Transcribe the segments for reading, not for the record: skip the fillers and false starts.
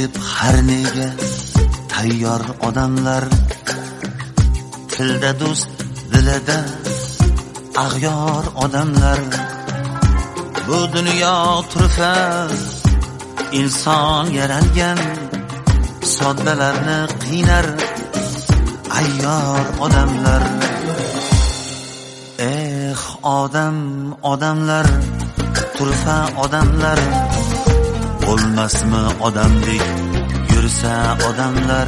deb har nega tayyor odamlar, tilda do'st, dilida ag'yor odamlar. Bu dunyo turfa inson yaralgan, soddalarni qiynar ayyor odamlar. Odamlar, turfa odamlar, bo'lmasmi odamdek yursa odamlar.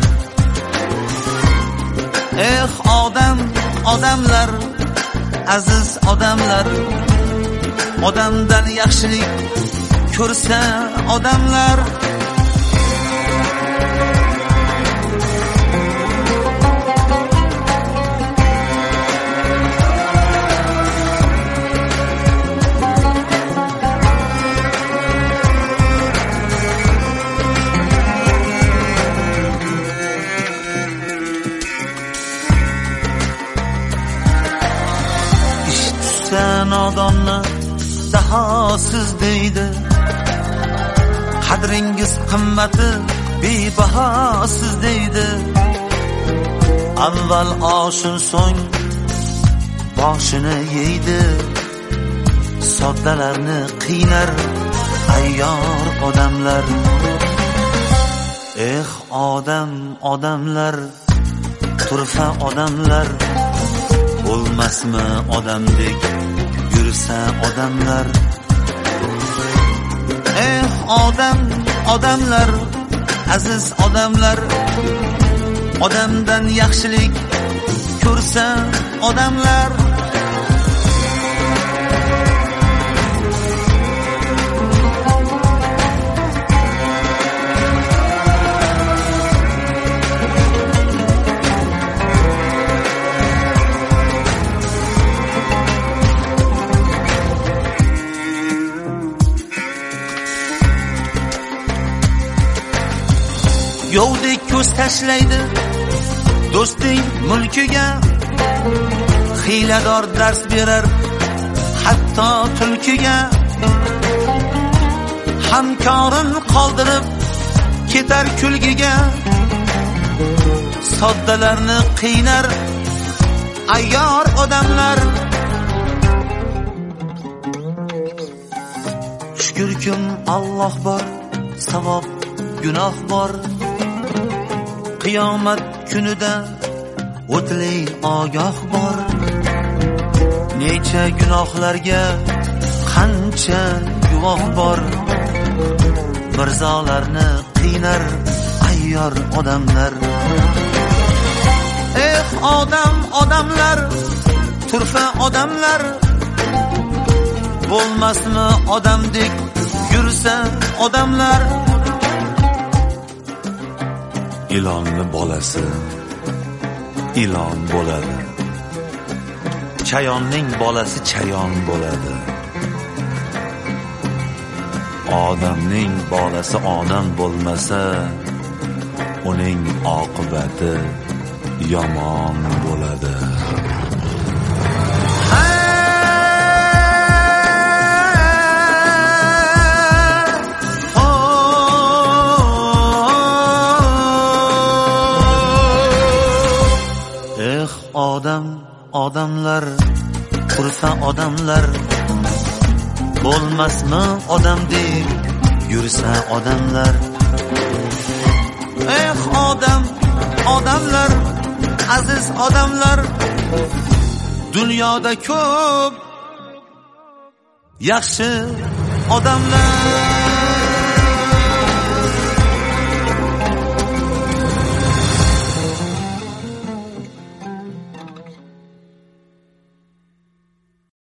Odamlar, aziz odamlar, odamdan yaxshilik ko'rsa odamlar. Nodonni dahosiz deydi, qadringiz qimmati bebahosiz deydi. Avval oshin so'ng boshini yeydi, soddalarni qiynar ayyor odamlar. Odamlar, turfa odamlar, bo'lmasmi odamdek yursa odamlar. Odamlar, aziz odamlar, odamdan yaxshilik ko'rsa odamlar. Yovdek ko'z tashlaydi do'sting mulkiga, hiylador dars berar hatto tulkiga. Hamkorin qoldirib ketar kulgiga, soddalarni qiynar ayyor odamlar. Shukrkim Alloh bor, savob gunoh bor. Qiyomat kunida o'tli ogoh bor. Necha gunohlarga qancha guvoh bor. Mirzolarni qiynar ayyor odamlar. Odamlar, turfa odamlar, bo'lmasmi odamdek yursa odamlar. Ilonni bolasi ilon bo'ladi, chayonning bolasi chayon bo'ladi. Odamning bolasi odam bo'lmasa, uning oqibati yomon bo'ladi. Odamlar, turfa odamlar, bo'lmasmi odamdek yursa odamlar. Odamlar, aziz odamlar, dunyoda ko'p yaxshi odamlar.